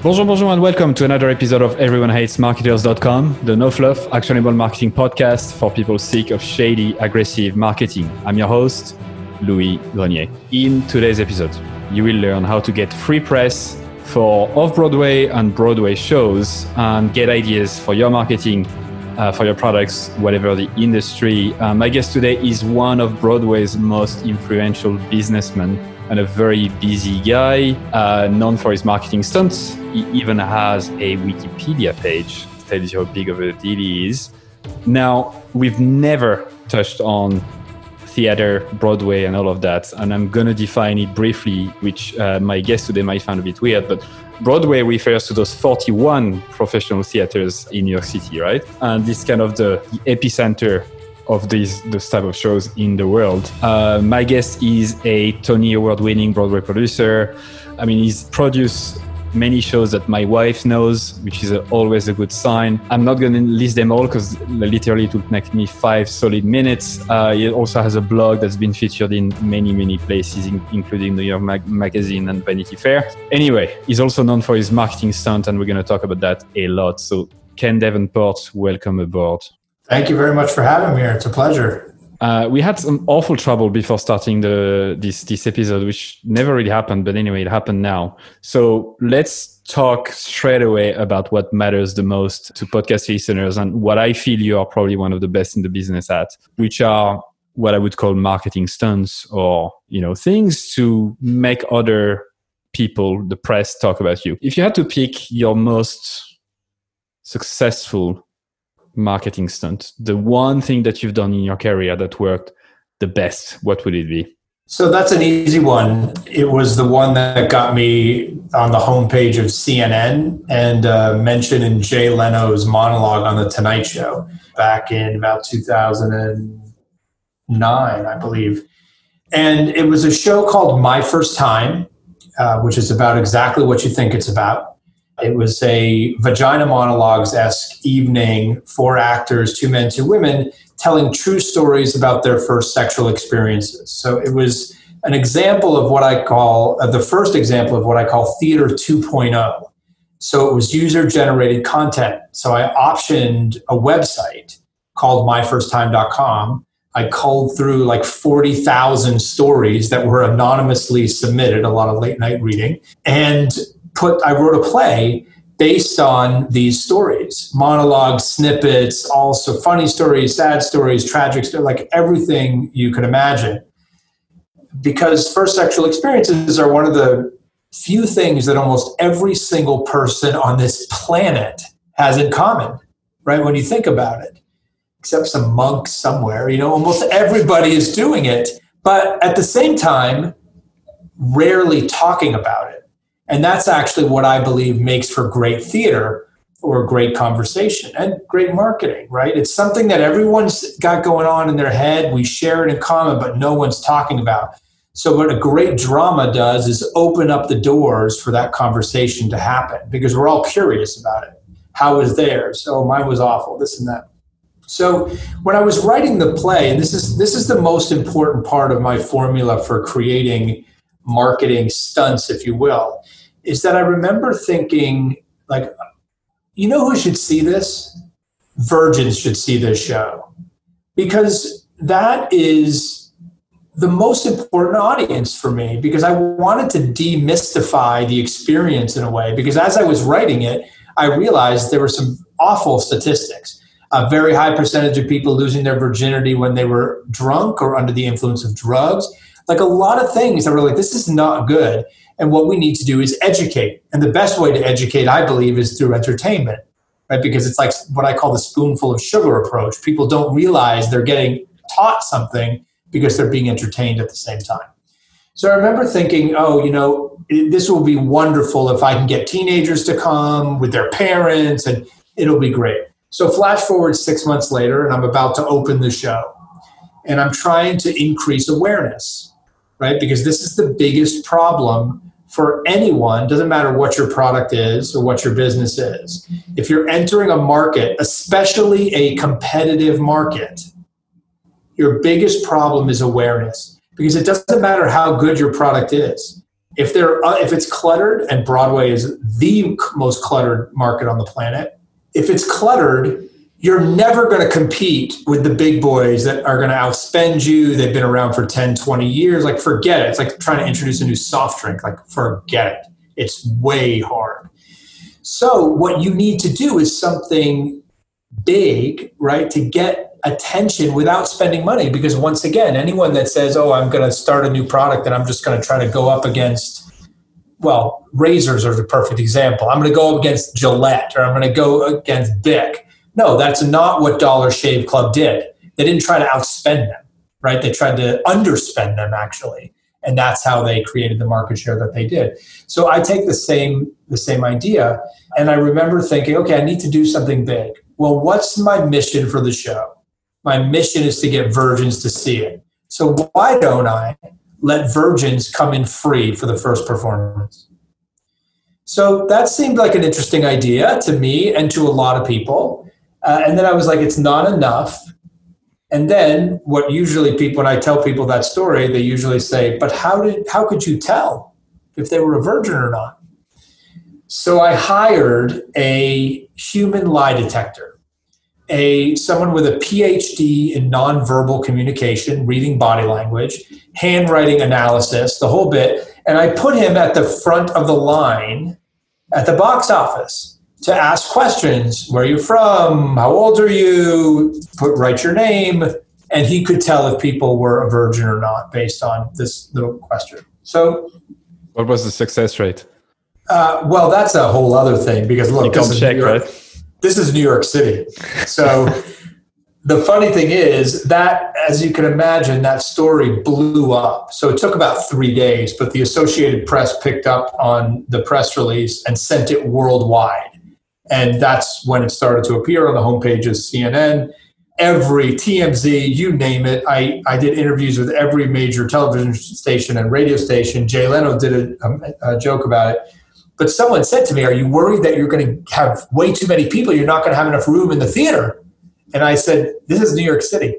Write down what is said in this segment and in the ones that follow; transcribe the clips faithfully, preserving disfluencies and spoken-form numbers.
Bonjour, bonjour, and welcome to another episode of Everyone Hates Marketers dot com, the no-fluff, actionable marketing podcast for people sick of shady, aggressive marketing. I'm your host, Louis Grenier. In today's episode, you will learn how to get free press for off-Broadway and Broadway shows and get ideas for your marketing, uh, for your products, whatever the industry. Uh, my guest today is one of Broadway's most influential businessmen and a very busy guy, uh, known for his marketing stunts. He even has a Wikipedia page that tells you how big of a deal he is. Now, we've never touched on theater, Broadway, and all of that, and I'm going to define it briefly, which uh, my guest today might find a bit weird, but Broadway refers to those forty-one professional theaters in New York City, right? And this kind of the, the epicenter of these this type of shows in the world. Uh, my guest is a Tony Award-winning Broadway producer. I mean, he's produced many shows that my wife knows, which is a, always a good sign. I'm not going to list them all because literally it would take me five solid minutes. Uh, he also has a blog that's been featured in many, many places, in, including New York Mag- Magazine and Vanity Fair. Anyway, he's also known for his marketing stunt, and we're going to talk about that a lot. So Ken Davenport, welcome aboard. Thank you very much for having me here. It's a pleasure. Uh, we had some awful trouble before starting the this this episode, which never really happened. But anyway, it happened now. So let's talk straight away about what matters the most to podcast listeners and what I feel you are probably one of the best in the business at, which are what I would call marketing stunts, or, you know, things to make other people, the press, talk about you. If you had to pick your most successful marketing stunt, the one thing that you've done in your career that worked the best, what would it be? So that's an easy one. It was the one that got me on the homepage of C N N and uh, mentioned in Jay Leno's monologue on The Tonight Show back in about two thousand nine, I believe. And it was a show called My First Time, uh, which is about exactly what you think it's about. It was a Vagina Monologues-esque evening, four actors, two men, two women, telling true stories about their first sexual experiences. So it was an example of what I call, uh, the first example of what I call theater two point oh. So it was user-generated content. So I optioned a website called my first time dot com. I culled through like forty thousand stories that were anonymously submitted, a lot of late night reading, and Put, I wrote a play based on these stories, monologues, snippets, also funny stories, sad stories, tragic stories, like everything you could imagine. Because first sexual experiences are one of the few things that almost every single person on this planet has in common, right? When you think about it, except some monks somewhere, you know, almost everybody is doing it, but at the same time, rarely talking about it. And that's actually what I believe makes for great theater or great conversation and great marketing, right? It's something that everyone's got going on in their head. We share it in common, but no one's talking about. So what a great drama does is open up the doors for that conversation to happen because we're all curious about it. How was theirs? Oh, mine was awful, this and that. So when I was writing the play, and this is this is the most important part of my formula for creating marketing stunts, if you will, is that I remember thinking, like, you know who should see this? Virgins should see this show. Because that is the most important audience for me, because I wanted to demystify the experience in a way. Because as I was writing it, I realized there were some awful statistics. A very high percentage of people losing their virginity when they were drunk or under the influence of drugs. Like a lot of things that were like, this is not good. And what we need to do is educate. And the best way to educate, I believe, is through entertainment, right? Because it's like what I call the spoonful of sugar approach. People don't realize they're getting taught something because they're being entertained at the same time. So I remember thinking, oh, you know, this will be wonderful if I can get teenagers to come with their parents and it'll be great. So flash forward six months later and I'm about to open the show and I'm trying to increase awareness, right? Because this is the biggest problem for anyone, doesn't matter what your product is or what your business is. If you're entering a market, especially a competitive market, your biggest problem is awareness. Because it doesn't matter how good your product is. If they're uh, if it's cluttered, and Broadway is the most cluttered market on the planet, if it's cluttered, you're never going to compete with the big boys that are going to outspend you. They've been around for ten, twenty years. Like, forget it. It's like trying to introduce a new soft drink. Like, forget it. It's way hard. So what you need to do is something big, right, to get attention without spending money. Because once again, anyone that says, oh, I'm going to start a new product and I'm just going to try to go up against, well, razors are the perfect example. I'm going to go up against Gillette, or I'm going to go against Bic. No, that's not what Dollar Shave Club did. They didn't try to outspend them, right? They tried to underspend them, actually. And that's how they created the market share that they did. So I take the same the same idea, and I remember thinking, okay, I need to do something big. Well, what's my mission for the show? My mission is to get virgins to see it. So why don't I let virgins come in free for the first performance? So that seemed like an interesting idea to me and to a lot of people. Uh, and then I was like, it's not enough. And then what usually people, when I tell people that story, they usually say, but how did, how could you tell if they were a virgin or not? So I hired a human lie detector, a someone with a P H D in nonverbal communication, reading body language, handwriting analysis, the whole bit. And I put him at the front of the line at the box office to ask questions. Where are you from? How old are you? Put, write your name. And he could tell if people were a virgin or not based on this little question. So what was the success rate? Uh, well, that's a whole other thing, because look, you this can't is, check, New York, right? This is New York City. So the funny thing is that, as you can imagine, that story blew up. So it took about three days, but the Associated Press picked up on the press release and sent it worldwide. And that's when it started to appear on the homepage of C N N, every T M Z, you name it. I, I did interviews with every major television station and radio station. Jay Leno did a, a, a joke about it. But someone said to me, are you worried that you're going to have way too many people? You're not going to have enough room in the theater. And I said, this is New York City.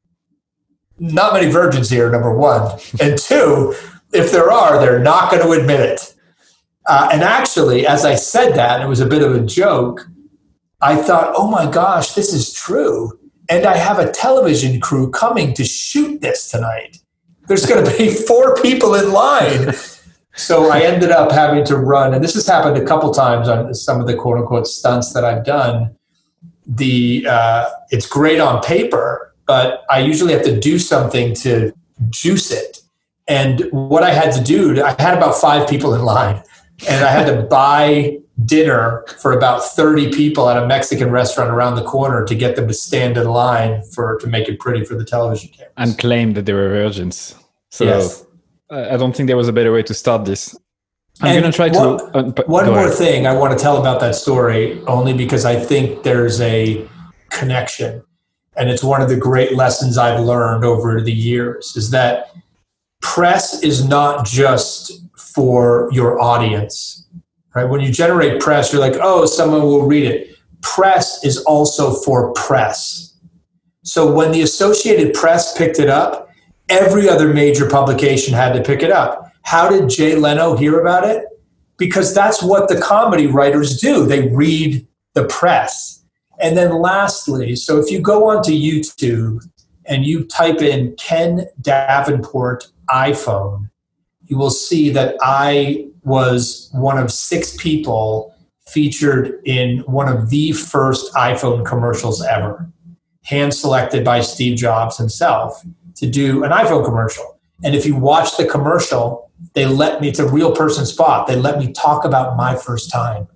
Not many virgins here, number one. And two, if there are, they're not going to admit it. Uh, and actually, as I said that, it was a bit of a joke, I thought, oh my gosh, this is true. And I have a television crew coming to shoot this tonight. There's going to be four people in line. So I ended up having to run, and this has happened a couple times on some of the quote unquote stunts that I've done. The uh, it's great on paper, but I usually have to do something to juice it. And what I had to do, I had about five people in line. And I had to buy dinner for about thirty people at a Mexican restaurant around the corner to get them to stand in line for to make it pretty for the television cameras. And claim that they were virgins. So yes. I don't think there was a better way to start this. I'm going to try one, to... Uh, one more ahead. thing I want to tell about that story, only because I think there's a connection. And it's one of the great lessons I've learned over the years, is that press is not just for your audience, right? When you generate press, you're like, oh, someone will read it. Press is also for press. So when the Associated Press picked it up, every other major publication had to pick it up. How did Jay Leno hear about it? Because that's what the comedy writers do. They read the press. And then lastly, so if you go onto YouTube and you type in Ken Davenport iPhone, you will see that I was one of six people featured in one of the first iPhone commercials ever, hand-selected by Steve Jobs himself to do an iPhone commercial. And if you watch the commercial, they let me, it's a real person spot, they let me talk about my first time.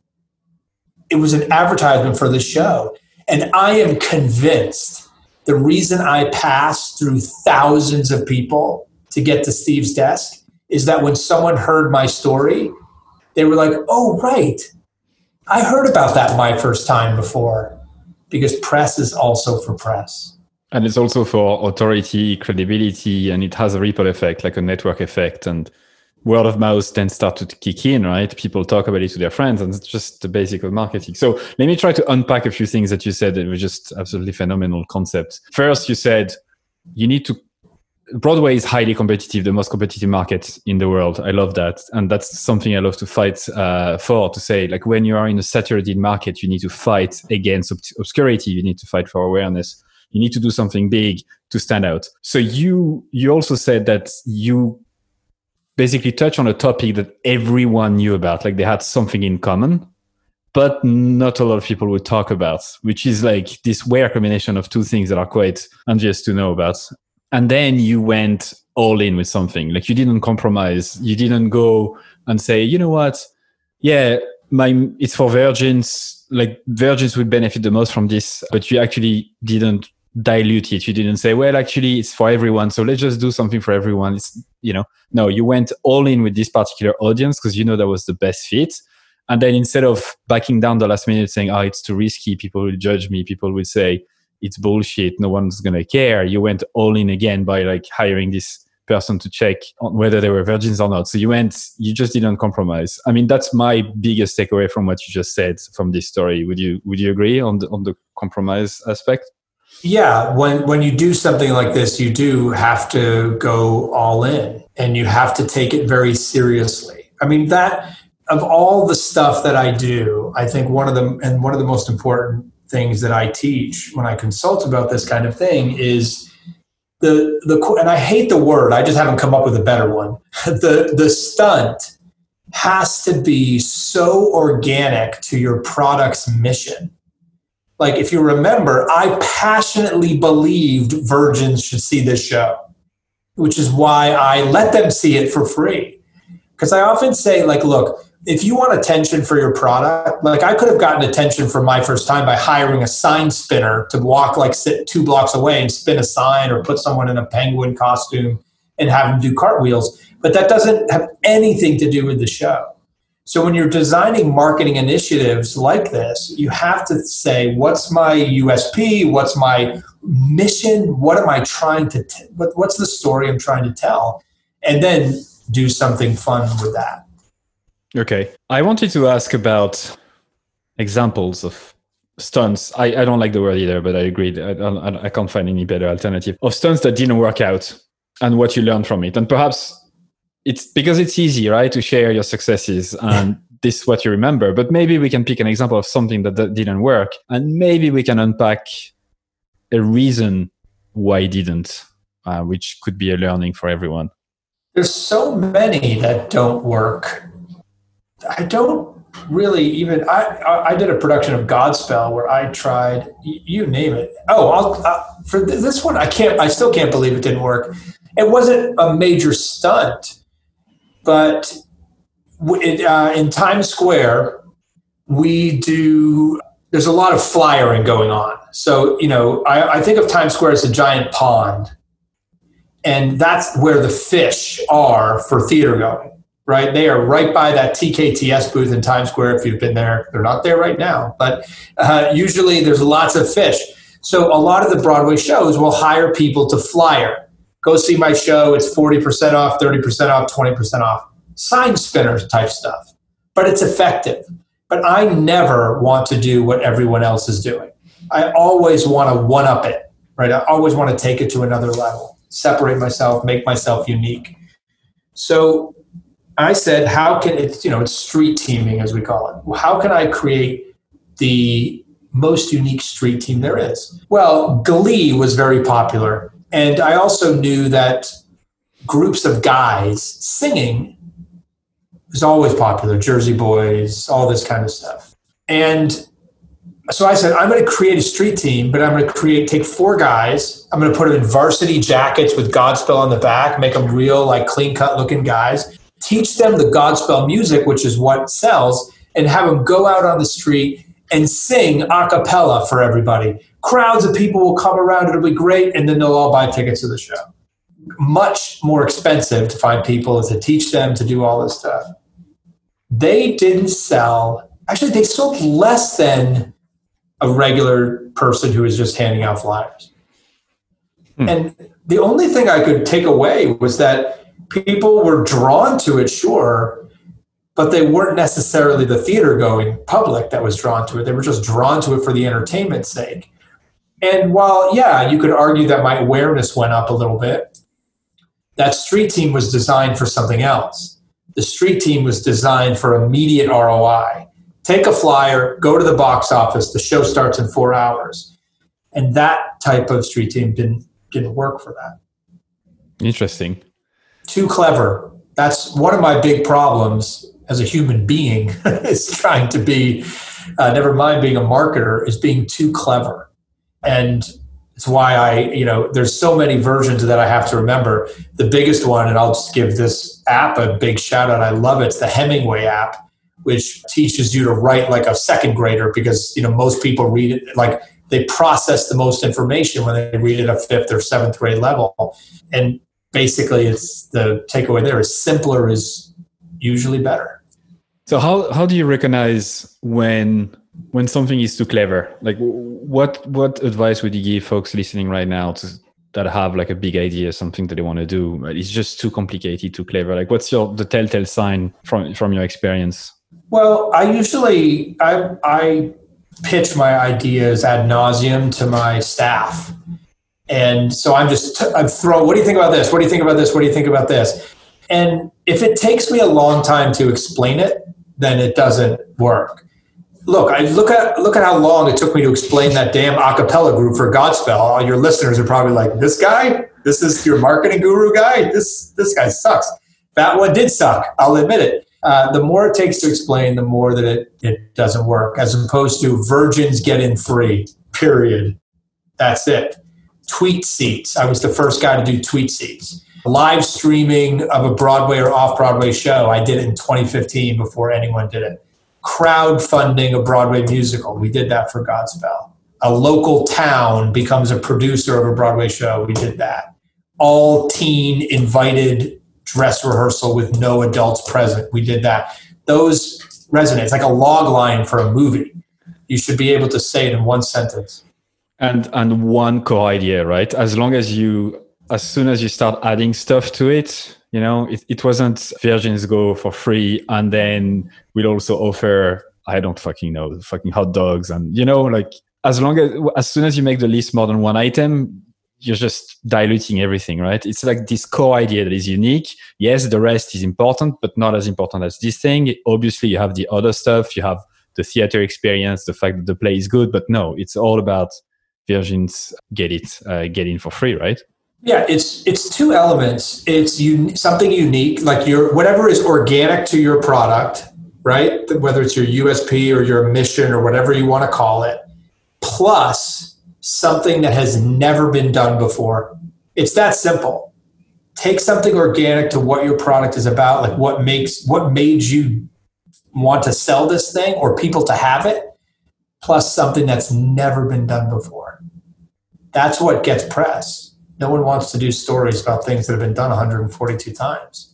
It was an advertisement for the show. And I am convinced the reason I passed through thousands of people to get to Steve's desk is that when someone heard my story, they were like, oh, right. I heard about that my first time before, because press is also for press. And it's also for authority, credibility, and it has a ripple effect, like a network effect. And word of mouth then start to kick in, right? People talk about it to their friends, and it's just the basic of marketing. So let me try to unpack a few things that you said that were just absolutely phenomenal concepts. First, you said you need to Broadway is highly competitive, the most competitive market in the world. I love that. And that's something I love to fight uh, for, to say, like, when you are in a saturated market, you need to fight against ob- obscurity. You need to fight for awareness. You need to do something big to stand out. So you you also said that you basically touch on a topic that everyone knew about, like they had something in common, but not a lot of people would talk about, which is like this weird combination of two things that are quite envious to know about. And then you went all in with something. Like, you didn't compromise. You didn't go and say, you know what? Yeah, my it's for virgins. Like, virgins would benefit the most from this, but you actually didn't dilute it. You didn't say, well, actually it's for everyone, so let's just do something for everyone. It's, you know, no, you went all in with this particular audience because you know that was the best fit. And then instead of backing down the last minute saying, oh, it's too risky, people will judge me, people will say it's bullshit, no one's going to care, you went all in again by like hiring this person to check on whether they were virgins or not. So you went, you just didn't compromise. I mean, that's my biggest takeaway from what you just said from this story. Would you would you agree on the on the compromise aspect? Yeah, when when you do something like this, you do have to go all in, and you have to take it very seriously. I mean, that of all the stuff that I do, I think one of the and one of the most important things that I teach when I consult about this kind of thing is the the and I hate the word, I just haven't come up with a better one. The the stunt has to be so organic to your product's mission. Like, if you remember, I passionately believed virgins should see this show, which is why I let them see it for free. Because I often say, like, look, if you want attention for your product, like, I could have gotten attention for my first time by hiring a sign spinner to walk, like, sit two blocks away and spin a sign, or put someone in a penguin costume and have them do cartwheels. But that doesn't have anything to do with the show. So when you're designing marketing initiatives like this, you have to say, what's my U S P? What's my mission? What am I trying to, t- what, what's the story I'm trying to tell? And then do something fun with that. Okay. I wanted to ask about examples of stunts. I, I don't like the word either, but I agree. I, I, I can't find any better alternative of stunts that didn't work out and what you learned from it. And perhaps it's because it's easy, right, to share your successes and this is what you remember. But maybe we can pick an example of something that, that didn't work, and maybe we can unpack a reason why it didn't, uh, which could be a learning for everyone. There's so many that don't work. I don't really even, I, I did a production of Godspell where I tried, you name it. Oh, I'll, uh, for this one, I can't, I still can't believe it didn't work. It wasn't a major stunt, but it, uh, in Times Square, we do, there's a lot of flyering going on. So, you know, I, I think of Times Square as a giant pond, and that's where the fish are for theater going. Right? They are right by that T K T S booth in Times Square. If you've been there, they're not there right now, but uh, usually there's lots of fish. So a lot of the Broadway shows will hire people to flyer. Go see my show. It's forty percent off, thirty percent off, twenty percent off. Sign spinners type stuff. But it's effective. But I never want to do what everyone else is doing. I always want to one-up it. Right? I always want to take it to another level. Separate myself, make myself unique. So I said, how can it, you know, it's street teaming as we call it. How can I create the most unique street team there is? Well, Glee was very popular. And I also knew that groups of guys singing was always popular. Jersey Boys, all this kind of stuff. And so I said, I'm going to create a street team, but I'm going to create, take four guys. I'm going to put them in varsity jackets with Godspell on the back, make them real, like, clean cut looking guys. Teach them the Godspell music, which is what sells, and have them go out on the street and sing a cappella for everybody. Crowds of people will come around. It'll be great. And then they'll all buy tickets to the show. Much more expensive to find people to teach them to do all this stuff. They didn't sell. Actually, they sold less than a regular person who was just handing out flyers. Hmm. And the only thing I could take away was that people were drawn to it, sure, but they weren't necessarily the theater-going public that was drawn to it. They were just drawn to it for the entertainment's sake. And while, yeah, you could argue that my awareness went up a little bit, That street team was designed for something else. The street team was designed for immediate R O I. Take a flyer, go to the box office, the show starts in four hours. And that type of street team didn't, didn't work for that. Interesting. Too clever. That's one of my big problems as a human being is trying to be, uh, never mind being a marketer, is being too clever. And it's why I, you know, there's so many versions that I have to remember. The biggest one, and I'll just give this app a big shout out. I love it. It's the Hemingway app, which teaches you to write like a second grader because, you know, most people read it, like they process the most information when they read it at fifth or seventh grade level. And basically it's the takeaway there is simpler is usually better. So how, how do you recognize when when something is too clever? Like what what advice would you give folks listening right now to, that have like a big idea, something that they want to do, but it's just too complicated, too clever? Like what's your the telltale sign from from your experience? Well, I usually I I pitch my ideas ad nauseum to my staff. And so I'm just, I'm throwing, what do you think about this? What do you think about this? What do you think about this? And if it takes me a long time to explain it, then it doesn't work. Look, I look at, look at how long it took me to explain that damn a cappella group for Godspell. All your listeners are probably like, this guy, this is your marketing guru guy. This, this guy sucks. That one did suck. I'll admit it. Uh, the more it takes to explain, the more that it, it doesn't work, as opposed to virgins get in free, period. That's it. Tweet seats. I was the first guy to do tweet seats. Live streaming of a Broadway or off-Broadway show. I did it in twenty fifteen before anyone did it. Crowdfunding a Broadway musical. We did that for Godspell. A local town becomes a producer of a Broadway show. We did that. All teen invited dress rehearsal with no adults present. We did that. Those resonate. It's like a log line for a movie. You should be able to say it in one sentence. And and one core idea, right? As long as you, as soon as you start adding stuff to it, you know, it, it wasn't Virgins go for free and then we'll also offer, I don't fucking know, fucking hot dogs. And, you know, like as long as, as soon as you make the list more than one item, you're just diluting everything, right? It's like this core idea that is unique. Yes, the rest is important, but not as important as this thing. Obviously, you have the other stuff. You have the theater experience, the fact that the play is good, but no, it's all about Virgins get it, uh, get in for free, right? Yeah, it's it's two elements. It's un- something unique, like your whatever is organic to your product, right? Whether it's your U S P or your mission or whatever you want to call it, plus something that has never been done before. It's that simple. Take something organic to what your product is about, like what makes what made you want to sell this thing or people to have it, plus something that's never been done before. That's what gets press. No one wants to do stories about things that have been done one hundred forty-two times.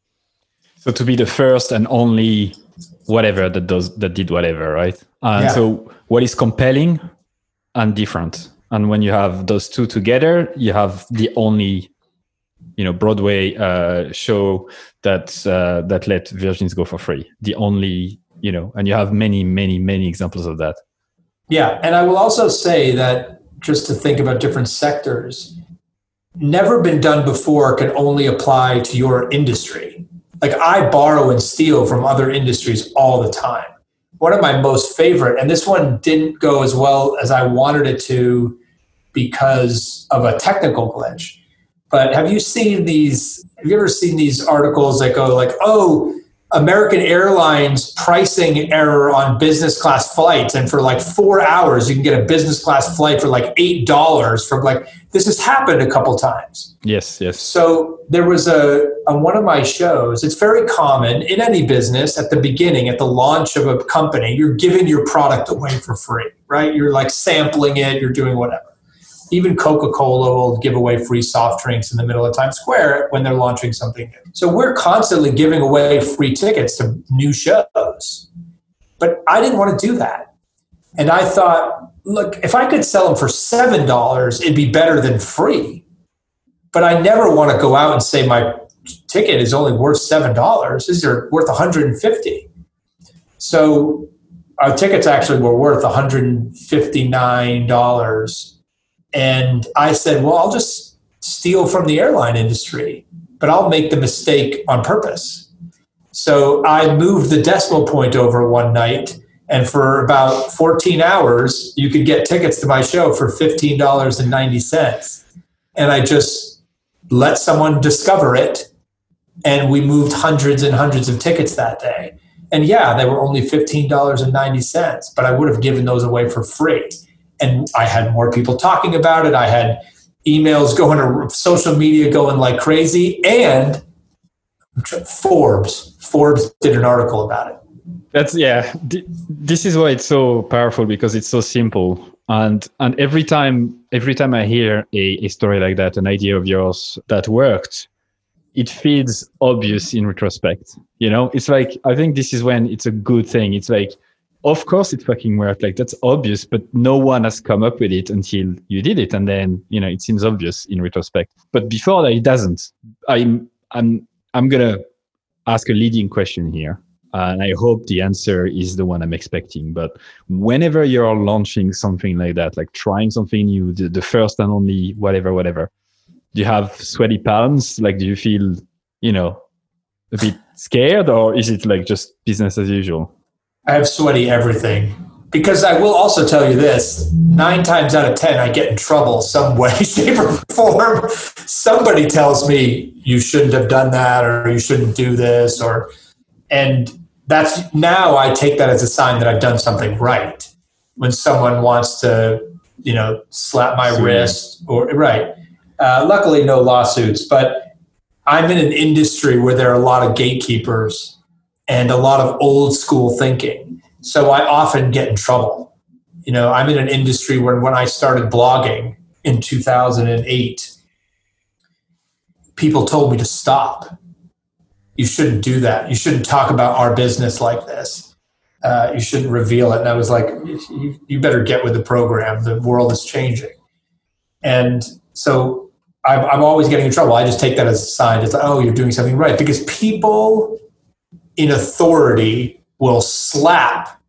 So to be the first and only whatever that does that did whatever, right? And yeah. So what is compelling and different? And when you have those two together, you have the only, you know, Broadway uh, show that uh, that let Virgins go for free. The only, you know, and you have many, many, many examples of that. Yeah, and I will also say that just to think about different sectors, never been done before can only apply to your industry. Like I borrow and steal from other industries all the time. One of my most favorite, and this one didn't go as well as I wanted it to because of a technical glitch. But have you seen these, have you ever seen these articles that go like, oh, American Airlines pricing error on business class flights. And for like four hours, you can get a business class flight for like eight dollars from like, this has happened a couple times. Yes, yes. So there was a, on one of my shows, it's very common in any business at the beginning, at the launch of a company, you're giving your product away for free, right? You're like sampling it, you're doing whatever. Even Coca-Cola will give away free soft drinks in the middle of Times Square when they're launching something new. So we're constantly giving away free tickets to new shows. But I didn't want to do that. And I thought, look, if I could sell them for seven dollars, it'd be better than free. But I never want to go out and say my ticket is only worth seven dollars. These are worth one hundred fifty dollars. So our tickets actually were worth one hundred fifty-nine dollars. And I said, well, I'll just steal from the airline industry. but I'll make the mistake on purpose. So I moved the decimal point over one night, and for about fourteen hours, you could get tickets to my show for fifteen dollars and ninety cents. And I just let someone discover it, and we moved hundreds and hundreds of tickets that day. And yeah, they were only fifteen dollars and ninety cents, but I would have given those away for free. And I had more people talking about it. I had emails going to social media going like crazy. And Forbes, Forbes did an article about it. That's, yeah, this is why it's so powerful, because it's so simple. And and every time every time I hear a, a story like that, an idea of yours that worked, it feels obvious in retrospect. You know, it's like, I think this is when it's a good thing. It's like, of course it fucking worked. Like, that's obvious, but no one has come up with it until you did it. And then, you know, it seems obvious in retrospect. But before that, it doesn't. I'm, I'm, I'm going to ask a leading question here. Uh, and I hope the answer is the one I'm expecting. But whenever you're launching something like that, like trying something new, the, the first and only whatever, whatever, do you have sweaty palms? Like, do you feel, you know, a bit scared, or is it like just business as usual? I have sweaty everything, because I will also tell you this, nine times out of ten, I get in trouble some way, shape, or form. Somebody tells me you shouldn't have done that, or you shouldn't do this, or, and that's, now I take that as a sign that I've done something right. When someone wants to, you know, slap my Sweet. wrist, or, right. Uh, luckily, no lawsuits, but I'm in an industry where there are a lot of gatekeepers and a lot of old school thinking. So I often get in trouble. You know, I'm in an industry where when I started blogging in two thousand eight, people told me to stop. You shouldn't do that. You shouldn't talk about our business like this. Uh, you shouldn't reveal it. And I was like, you, you better get with the program. The world is changing. And so I'm, I'm always getting in trouble. I just take that as a sign. It's like, oh, you're doing something right. Because people in authority will slap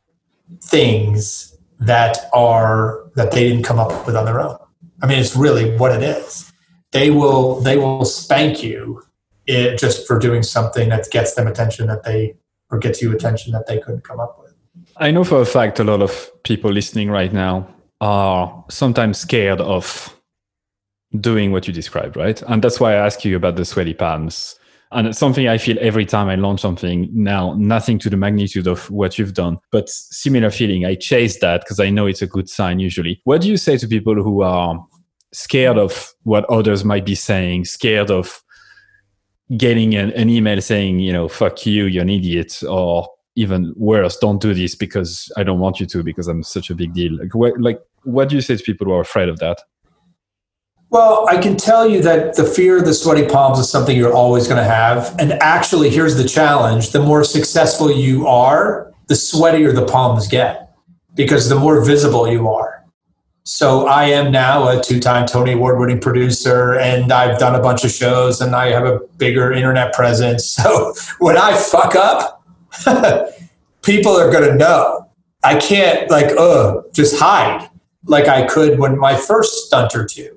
things that are, that they didn't come up with on their own. I mean, it's really what it is. They will, they will spank you it, just for doing something that gets them attention that they, or gets you attention that they couldn't come up with. I know for a fact a lot of people listening right now are sometimes scared of doing what you described, right? And that's why I ask you about the sweaty palms. And it's something I feel every time I launch something. Now, nothing to the magnitude of what you've done, but similar feeling. I chase that because I know it's a good sign usually. What do you say to people who are scared of what others might be saying, scared of getting an, an email saying, you know, fuck you, you're an idiot, or even worse, don't do this because I don't want you to, because I'm such a big deal. Like what, like, what do you say to people who are afraid of that? Well, I can tell you that the fear of the sweaty palms is something you're always going to have. And actually, here's the challenge. The more successful you are, the sweatier the palms get, because the more visible you are. So I am now a two-time Tony Award-winning producer, and I've done a bunch of shows, and I have a bigger internet presence. So when I fuck up, people are going to know. I can't, like, uh, just hide like I could when my first stunt or two.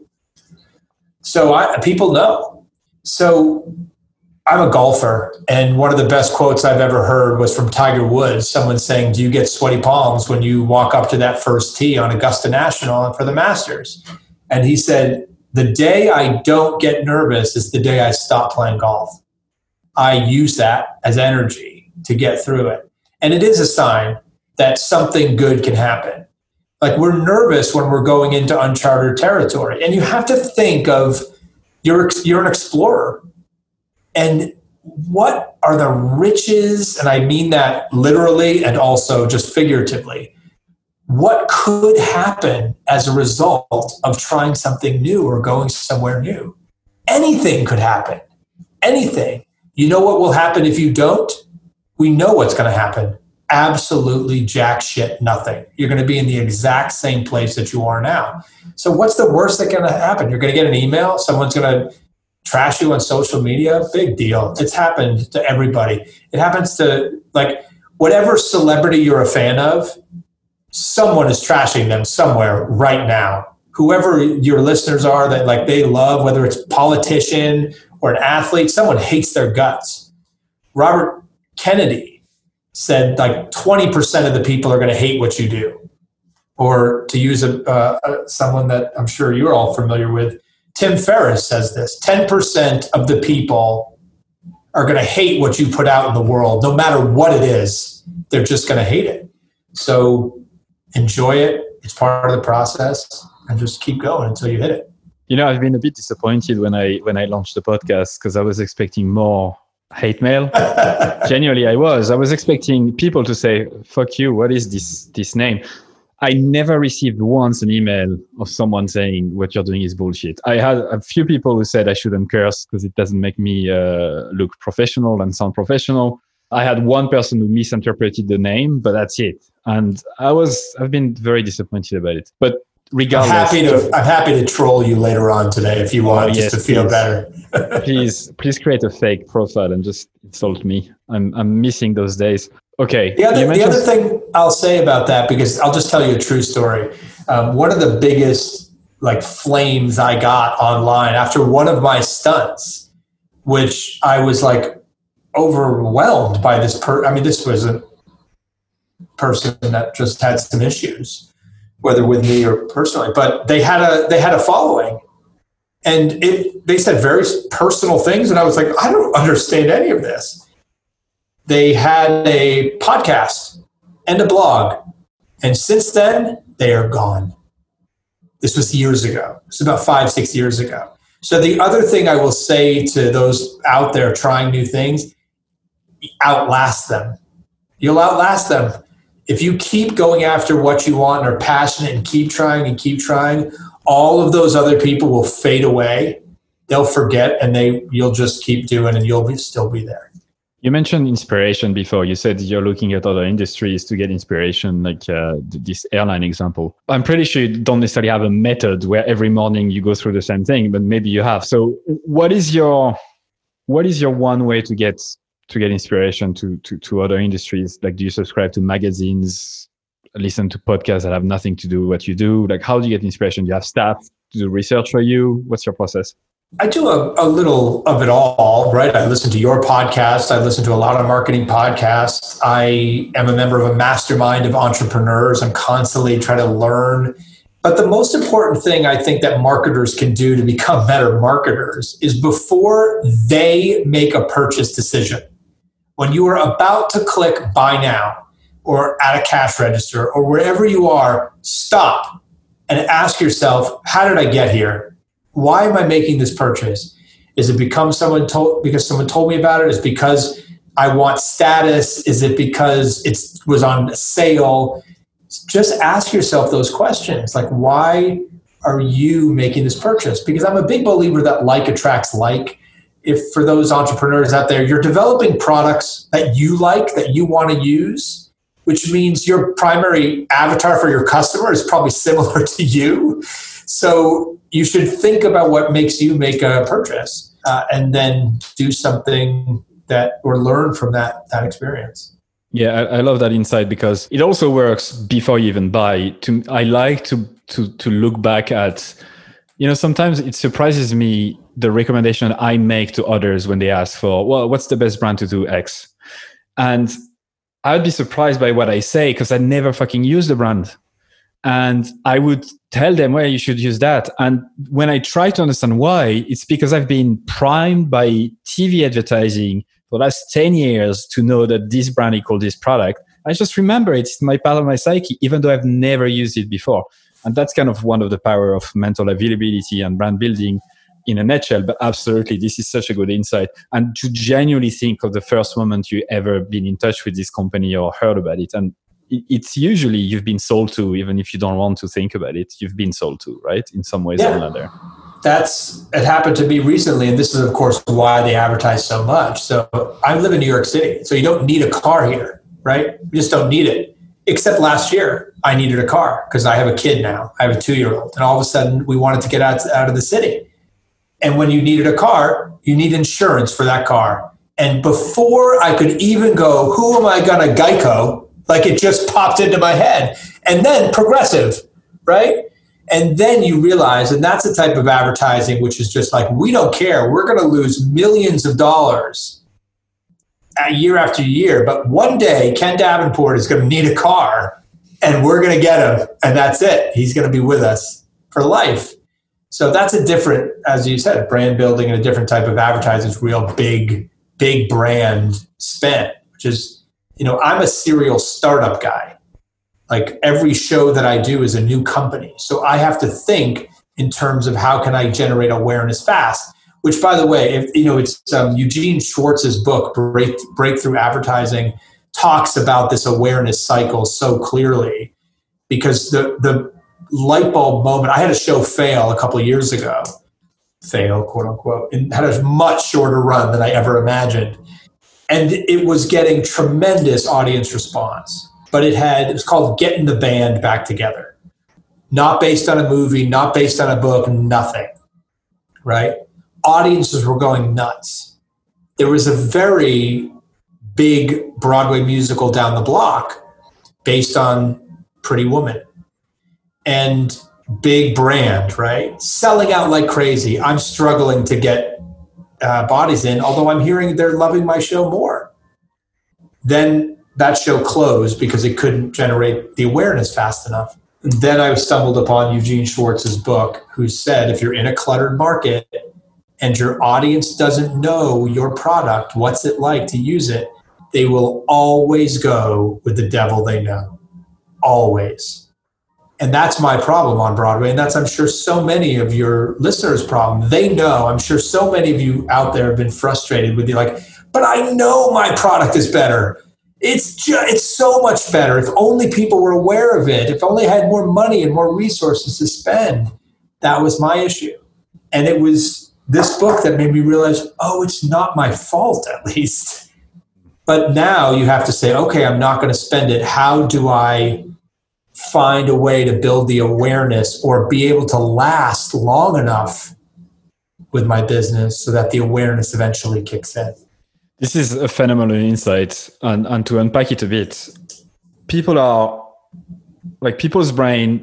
So I, people know. So I'm a golfer, and one of the best quotes I've ever heard was from Tiger Woods. Someone saying, do you get sweaty palms when you walk up to that first tee on Augusta National for the Masters? And he said, the day I don't get nervous is the day I stop playing golf. I use that as energy to get through it. And it is a sign that something good can happen. Like, we're nervous when we're going into uncharted territory. And you have to think of, you're, you're an explorer. And what are the riches, and I mean that literally and also just figuratively, what could happen as a result of trying something new or going somewhere new? Anything could happen. Anything. You know what will happen if you don't? We know what's going to happen. Absolutely jack shit, nothing. You're going to be in the exact same place that you are now. So what's the worst that can happen? You're going to get an email. Someone's going to trash you on social media. Big deal. It's happened to everybody. It happens to, like, whatever celebrity you're a fan of, someone is trashing them somewhere right now. whoever your listeners are that like they love, whether it's a politician or an athlete, someone hates their guts. Robert Kennedy said like twenty percent of the people are going to hate what you do. Or to use a, uh, someone that I'm sure you're all familiar with, Tim Ferriss says this, ten percent of the people are going to hate what you put out in the world, no matter what it is. They're just going to hate it. So enjoy it. It's part of the process, and just keep going until you hit it. You know, I've been a bit disappointed when I when I launched the podcast because I was expecting more hate mail. Genuinely, I was. I was expecting people to say, "Fuck you! What is this this name?" I never received once an email of someone saying what you're doing is bullshit. I had a few people who said I shouldn't curse because it doesn't make me uh, look professional and sound professional. I had one person who misinterpreted the name, but that's it. And I was, I've been very disappointed about it. But regardless, I'm happy to, I'm happy to troll you later on today if you want, oh, just yes, to feel please. better. please, please create a fake profile and just insult me. I'm, I'm missing those days. Okay. The other, the other thing I'll say about that, because I'll just tell you a true story. Um, one of the biggest like flames I got online after one of my stunts, which I was like overwhelmed by this per I mean, this was a person that just had some issues, whether with me or personally, but they had a, they had a following, and it, they said very personal things. And I was like, I don't understand any of this. They had a podcast and a blog, and since then they are gone. This was years ago. This was about five, six years ago. So the other thing I will say to those out there trying new things, outlast them. You'll outlast them. If you keep going after what you want and are passionate and keep trying and keep trying, all of those other people will fade away. They'll forget, and they you'll just keep doing, and you'll be, still be there. You mentioned inspiration before. You said you're looking at other industries to get inspiration, like uh, this airline example. I'm pretty sure you don't necessarily have a method where every morning you go through the same thing, but maybe you have. So what is your what is your one way to get to get inspiration to, to, to other industries? Like, do you subscribe to magazines, listen to podcasts that have nothing to do with what you do? Like, how do you get inspiration? Do you have staff to do research for you? What's your process? I do a, a little of it all, right? I listen to your podcast. I listen to a lot of marketing podcasts. I am a member of a mastermind of entrepreneurs. I'm constantly trying to learn. But the most important thing I think that marketers can do to become better marketers is before they make a purchase decision. When you are about to click buy now or at a cash register or wherever you are, stop and ask yourself, how did I get here? Why am I making this purchase? Is it because someone told because someone told me about it? Is it because I want status? Is it because it was on sale? Just ask yourself those questions. Like, why are you making this purchase? Because I'm a big believer that like attracts like. If for those entrepreneurs out there, you're developing products that you like, that you want to use, which means your primary avatar for your customer is probably similar to you. So you should think about what makes you make a purchase uh, and then do something that or learn from that, that experience. Yeah, I, I love that insight because it also works before you even buy. To I like to to to look back at, you know, sometimes it surprises me the recommendation I make to others when they ask for, well, what's the best brand to do X? And I'd be surprised by what I say because I never fucking use the brand. And I would tell them, well, you should use that. And when I try to understand why, it's because I've been primed by T V advertising for the last ten years to know that this brand equals this product. I just remember it. It's my part of my psyche, even though I've never used it before. And that's kind of one of the power of mental availability and brand building in a nutshell. But absolutely, this is such a good insight. And to genuinely think of the first moment you ever been in touch with this company or heard about it. And it's usually you've been sold to, even if you don't want to think about it, you've been sold to, right? In some ways yeah. or another. That's, it happened to me recently. And this is, of course, why they advertise so much. So I live in New York City. So you don't need a car here, right? You just don't need it. Except last year, I needed a car because I have a kid now. I have a two-year-old. And all of a sudden, we wanted to get out, out of the city. And when you needed a car, you need insurance for that car. And before I could even go, who am I going to Geico? Like it just popped into my head. And then Progressive, right? And then you realize, and that's the type of advertising which is just like, we don't care. We're going to lose millions of dollars year after year. But one day, Ken Davenport is going to need a car and we're going to get him. And that's it. He's going to be with us for life. So that's a different, as you said, brand building and a different type of advertising. It's real big, big brand spend, which is, you know, I'm a serial startup guy. Like every show that I do is a new company. So I have to think in terms of how can I generate awareness fast, which by the way, if, you know, it's um, Eugene Schwartz's book, Break, Breakthrough Advertising, talks about this awareness cycle so clearly because the, the light bulb moment, I had a show fail a couple of years ago, fail, quote unquote, and had a much shorter run than I ever imagined. And it was getting tremendous audience response. But it had, it was called Getting the Band Back Together. Not based on a movie, not based on a book, nothing, right? Audiences were going nuts. There was a very big Broadway musical down the block based on Pretty Woman. And big brand, right? Selling out like crazy. I'm struggling to get uh, bodies in, although I'm hearing they're loving my show more. Then that show closed because it couldn't generate the awareness fast enough. And then I stumbled upon Eugene Schwartz's book, who said, if you're in a cluttered market and your audience doesn't know your product, what's it like to use it, they will always go with the devil they know. Always. And that's my problem on Broadway. And that's, I'm sure, so many of your listeners' problem. They know, I'm sure so many of you out there have been frustrated with you, like, but I know my product is better. It's just, it's so much better. If only people were aware of it, if only I had more money and more resources to spend. That was my issue. And it was this book that made me realize, oh, it's not my fault, at least. But now you have to say, okay, I'm not going to spend it. How do I find a way to build the awareness or be able to last long enough with my business so that the awareness eventually kicks in? This is a phenomenal insight. And, and to unpack it a bit, people are, like people's brain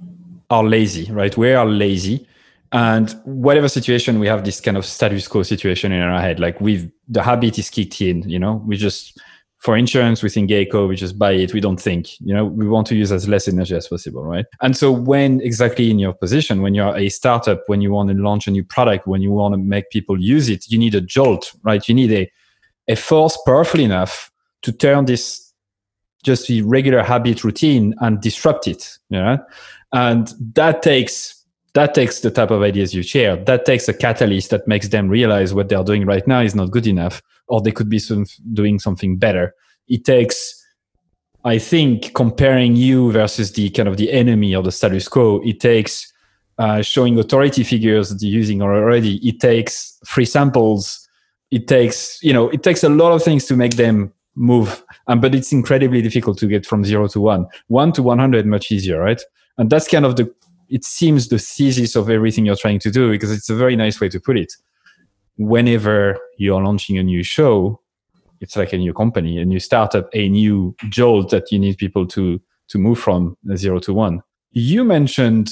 are lazy, right? We are lazy. And whatever situation, we have this kind of status quo situation in our head. Like we've, the habit is kicked in, you know, we just, for insurance, we think Geico, we just buy it. We don't think, you know, we want to use as less energy as possible, right? And so when exactly in your position, when you're a startup, when you want to launch a new product, when you want to make people use it, you need a jolt, right? You need a, a force powerful enough to turn this just the regular habit routine and disrupt it, you know? And that takes, that takes the type of ideas you share. That takes a catalyst that makes them realize what they're doing right now is not good enough, or they could be some, doing something better. It takes, I think, comparing you versus the kind of the enemy or the status quo. It takes uh, showing authority figures that you're using already. It takes free samples. It takes, you know, it takes a lot of things to make them move. Um, but it's incredibly difficult to get from zero to one. One to one hundred, much easier, right? And that's kind of the, it seems the thesis of everything you're trying to do, because it's a very nice way to put it. Whenever you're launching a new show, it's like a new company, a new startup, a new jolt that you need people to, to move from zero to one. You mentioned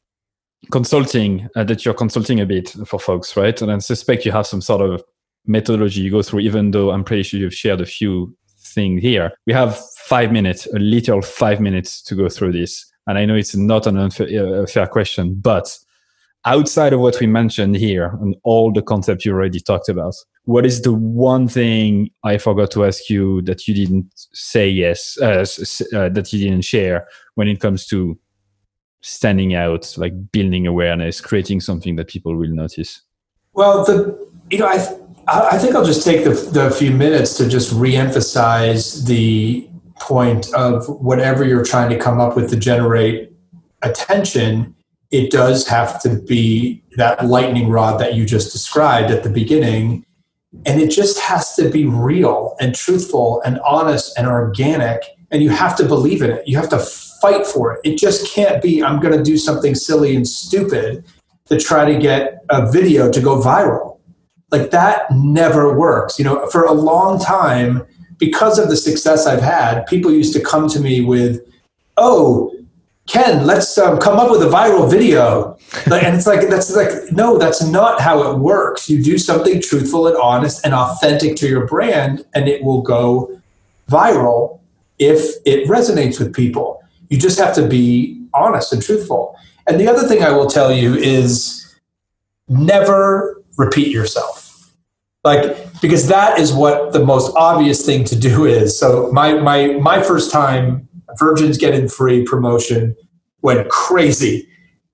consulting, uh, that you're consulting a bit for folks, right? And I suspect you have some sort of methodology you go through, even though I'm pretty sure you've shared a few things here. We have five minutes, a little five minutes to go through this. And I know it's not an unfair uh, fair question, but outside of what we mentioned here and all the concepts you already talked about, what is the one thing I forgot to ask you that you didn't say yes, uh, uh, that you didn't share when it comes to standing out, like building awareness, creating something that people will notice? Well, the you know, I I think I'll just take the, the few minutes to just reemphasize the point of whatever you're trying to come up with to generate attention. It does have to be that lightning rod that you just described at the beginning. And it just has to be real and truthful and honest and organic. And you have to believe in it. You have to fight for it. It just can't be, I'm going to do something silly and stupid to try to get a video to go viral. Like that never works. You know, for a long time, because of the success I've had, people used to come to me with, oh, Ken, let's um, come up with a viral video. And it's like, that's like, no, that's not how it works. You do something truthful and honest and authentic to your brand, and it will go viral if it resonates with people. You just have to be honest and truthful. And the other thing I will tell you is never repeat yourself. Like, because that is what the most obvious thing to do is. So my my my first time Virgin's Getting Free promotion went crazy.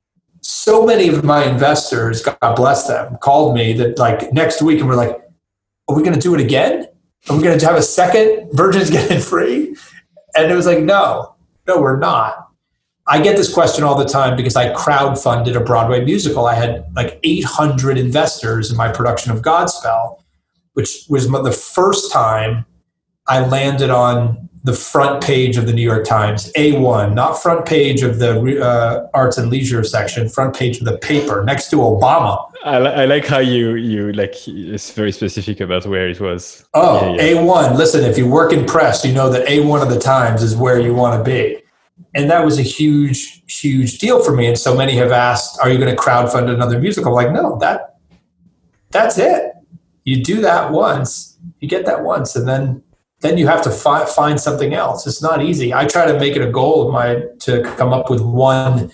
So many of my investors, God bless them, called me that like next week and we're like, are we going to do it again? Are we going to have a second Virgin's Getting Free? And it was like, no, no, we're not. I get this question all the time because I crowdfunded a Broadway musical. I had like eight hundred investors in my production of Godspell, which was the first time I landed on the front page of the New York Times, A one, not front page of the uh, arts and leisure section, front page of the paper next to Obama. I, li- I like how you, you like, it's very specific about where it was. Oh, yeah, yeah. A one. Listen, if you work in press, you know that A one of the Times is where you want to be. And that was a huge, huge deal for me. And so many have asked, are you going to crowdfund another musical? I'm like, no, that that's it. You do that once, you get that once, and then then you have to fi- find something else. It's not easy. I try to make it a goal of mine to come up with one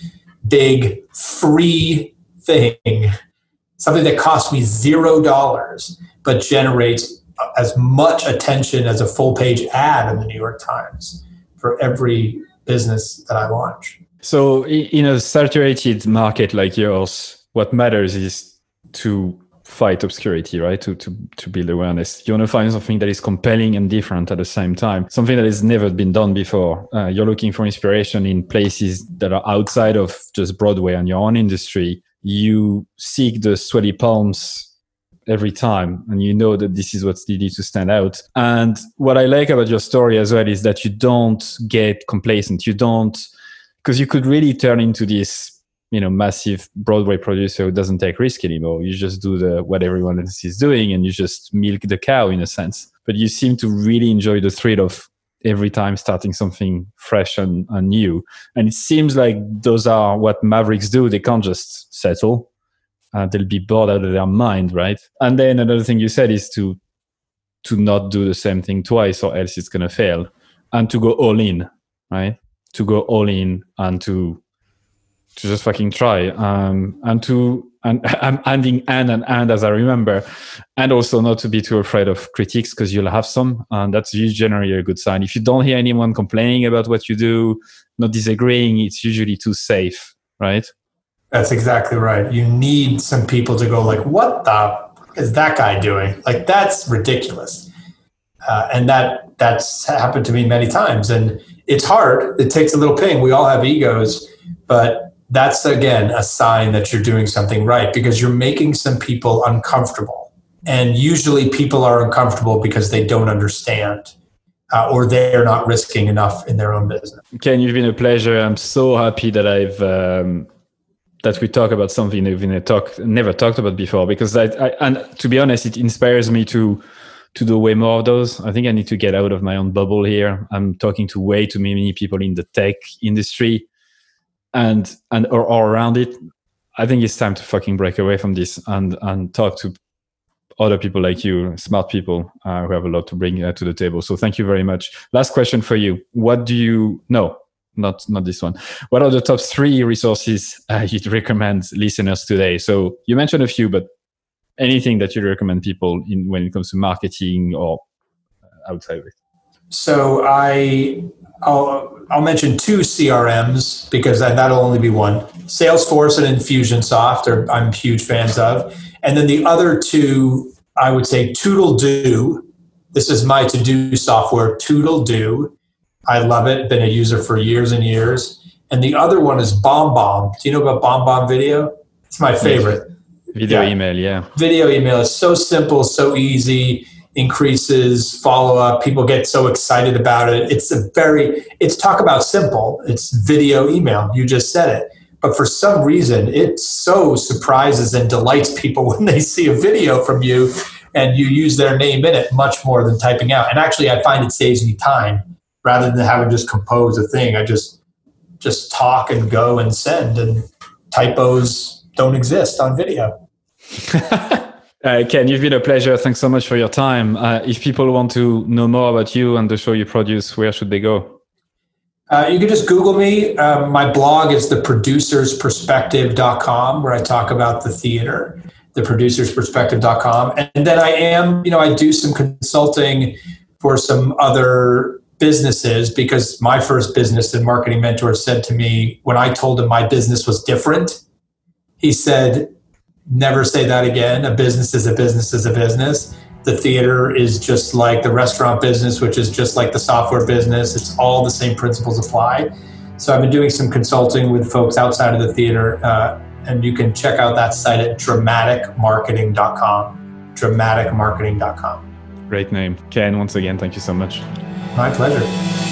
big free thing, something that costs me zero dollars, but generates as much attention as a full page ad in the New York Times for every business that I launch. So in a saturated market like yours, what matters is to fight obscurity, right? To, to, to build awareness. You want to find something that is compelling and different at the same time, something that has never been done before. Uh, you're looking for inspiration in places that are outside of just Broadway and your own industry. You seek the sweaty palms every time, and you know that this is what's needed to stand out. And what I like about your story as well is that you don't get complacent. You don't, because you could really turn into this, you know, massive Broadway producer who doesn't take risk anymore. You just do the what everyone else is doing, and you just milk the cow in a sense. But you seem to really enjoy the thrill of every time starting something fresh and, and new. And it seems like those are what Mavericks do. They can't just settle. Uh, they'll be bored out of their mind, right? And then another thing you said is to to not do the same thing twice, or else it's going to fail. And to go all in, right? To go all in and to to just fucking try. Um, and to, and I'm adding and and and as I remember, and also not to be too afraid of critiques, because you'll have some, and that's usually generally a good sign. If you don't hear anyone complaining about what you do, not disagreeing, it's usually too safe, right? That's exactly right. You need some people to go like, what the fuck is that guy doing? Like, that's ridiculous. Uh, and that that's happened to me many times. And it's hard. It takes a little pain. We all have egos, but that's, again, a sign that you're doing something right, because you're making some people uncomfortable. And usually people are uncomfortable because they don't understand uh, or they're not risking enough in their own business. Ken, you've been a pleasure. I'm so happy that I've... Um... that we talk about something we've never talked, never talked about before, because I, I, and to be honest, it inspires me to, to do way more of those. I think I need to get out of my own bubble here. I'm talking to way too many people in the tech industry and, and, or, or around it. I think it's time to fucking break away from this and, and talk to other people like you, smart people uh, who have a lot to bring uh, to the table. So thank you very much. Last question for you. What do you know? Not not this one. What are the top three resources uh, you'd recommend listeners today? So you mentioned a few, but anything that you recommend people in when it comes to marketing or outside of it? So I, I'll, I'll mention two C R Ms, because that'll only be one. Salesforce and Infusionsoft are I'm huge fans of. And then the other two, I would say ToodleDo. This is my to-do software, ToodleDo. I love it. Been a user for years and years. And the other one is BombBomb. Do you know about BombBomb Video? It's my favorite. Video yeah. email, yeah. Video email is so simple, so easy, increases follow-up. People get so excited about it. It's a very, it's talk about simple. It's video email. You just said it. But for some reason, it so surprises and delights people when they see a video from you and you use their name in it much more than typing out. And actually, I find it saves me time. Rather than having just compose a thing, I just just talk and go and send, and typos don't exist on video. uh, Ken, you've been a pleasure. Thanks so much for your time. Uh, if people want to know more about you and the show you produce, where should they go? Uh, you can just Google me. Uh, my blog is the producers perspective dot com, where I talk about the theater, the producers perspective dot com. And then I am, you know, I do some consulting for some other businesses, because my first business and marketing mentor said to me, when I told him my business was different, he said, never say that again. A business is a business is a business. The theater is just like the restaurant business, which is just like the software business. It's all the same principles apply. So I've been doing some consulting with folks outside of the theater, uh, and you can check out that site at dramatic marketing dot com, dramatic marketing dot com. Great name. Ken, once again, thank you so much. My pleasure.